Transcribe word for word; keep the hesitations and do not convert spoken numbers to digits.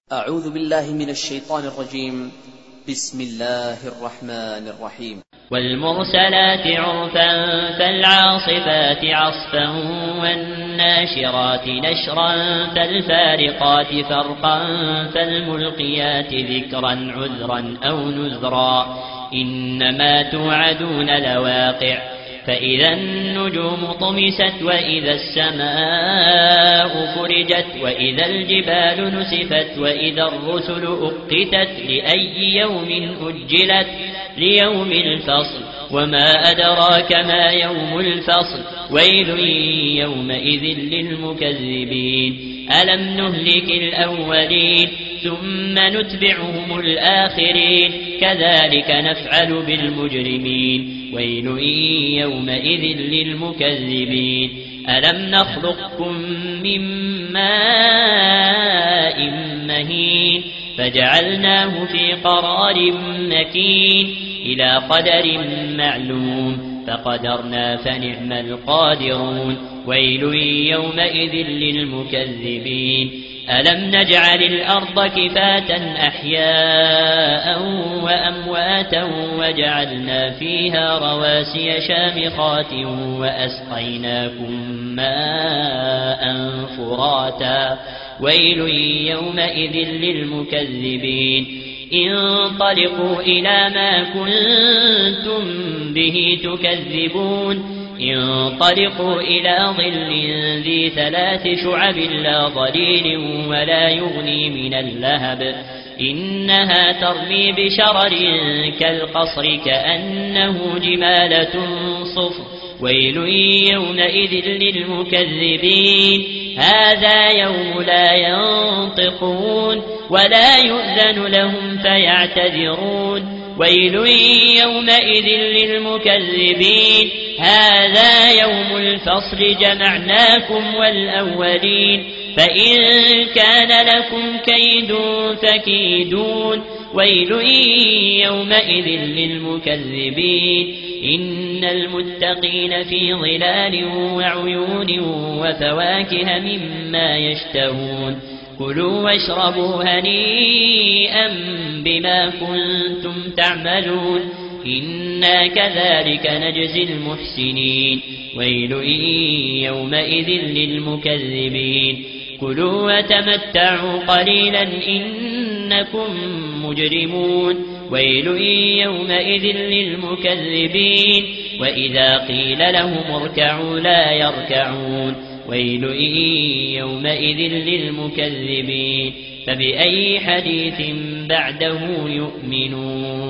أعوذ بالله من الشيطان الرجيم. بسم الله الرحمن الرحيم. والمرسلات عرفا فالعاصفات عصفا والناشرات نشرا فالفارقات فرقا فالملقيات ذكرا عذرا أو نذرا إنما توعدون لواقع فإذا النجوم طمست وإذا السماء فرجت وإذا الجبال نسفت وإذا الرسل أقتت لأي يوم أجلت ليوم الفصل وما أدراك ما يوم الفصل ويل يومئذ للمكذبين ألم نهلك الأولين ثم نتبعهم الآخرين كذلك نفعل بالمجرمين ويل يومئذ للمكذبين ألم نخلقكم من ماء مهين فجعلناه في قرار مكين إلى قدر معلوم فقدرنا فنعم القادرون ويل يومئذ للمكذبين ألم نجعل الأرض كفاتا أحياء وأمواتا وجعلنا فيها رواسي شامخات وأسقيناكم ماء فراتا ويل يومئذ للمكذبين انطلقوا إلى ما كنتم به تكذبون انطلقوا إلى ظل ذي ثلاث شعب لا ظليل ولا يغني من اللهب إنها ترمي بشرر كالقصر كأنه جمالة صفر ويل يومئذ للمكذبين هذا يوم لا ينطقون ولا يؤذن لهم فيعتذرون ويل يومئذ للمكذبين هذا يوم الفصل جمعناكم والأولين فإن كان لكم كيد فكيدون ويل يومئذ للمكذبين إن المتقين في ظلال وعيون وفواكه مما يشتهون كلوا واشربوا هنيئا بما كنتم تعملون إنا كذلك نجزي المحسنين ويل يومئذ للمكذبين كلوا وتمتعوا قليلا إنكم مجرمون ويل يومئذ للمكذبين وإذا قيل لهم اركعوا لا يركعون ويل يومئذ للمكذبين فبأي حديث بعده يؤمنون.